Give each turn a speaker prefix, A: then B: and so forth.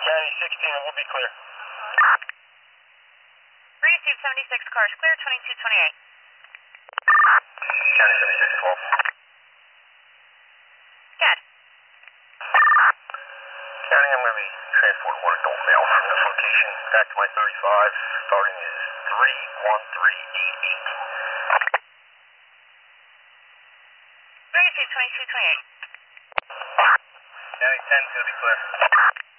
A: County 16, it will be clear.
B: Receive 76 cars clear, 2228.
A: County 76, 12.
B: Good.
A: County, I'm going to be transporting one adult male from this location back to my 35. Starting is 31388.
B: Receive 2228.
A: County 10 is going to be clear.